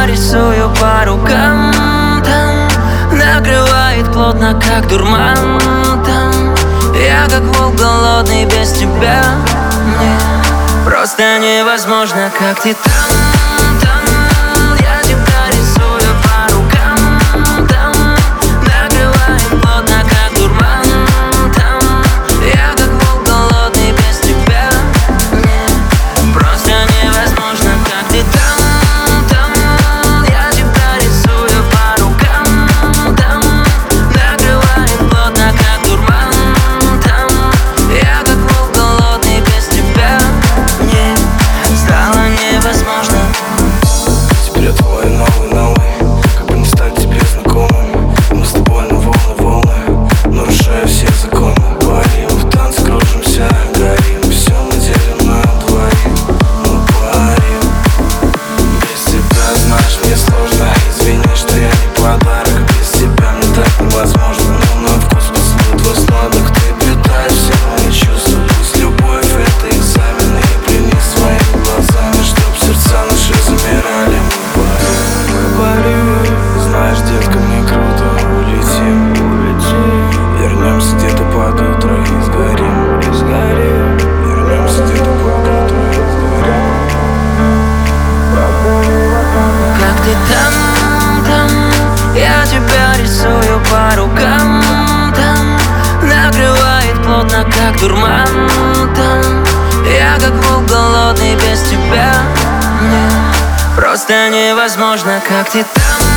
рисую по рукам, там накрывает плотно, как дурман, там я как волк голодный без тебя. Мне просто невозможно, как ты там. Я тебя рисую по рукам, там накрывает плотно, как дурман, там я как волк голодный без тебя. Мне просто невозможно, как ты там. Я тебя рисую по рукам, там накрывает плотно, как дурман, там я как волк голодный без тебя. Мне стало невозможно. Теперь я твой новый, как бы не стать тебе знакомым. Мы с тобой на волны, нарушая все законы. Парим, в танце кружимся, горим, все мы делим на двоих. Мы парим, без тебя, знаешь, мне сложно. Извини, что я не подарок, без тебя мне так невозможно. Но на вкус поцелуй твой сладок, ты питаешь все мои чувства. Пусть любовь это экзамен, и прими своими глазами, чтоб сердца наши замирали. Мы парим, знаешь, детка, мне круто, улетим. Вернемся где-то под утро и сгорим. Вернемся где-то под утро и сгорим. Как ты там, я тебя рисую по рукам, там накрывает плотно, как дурман, там я как волк голодный без тебя. Мне просто невозможно, как ты там.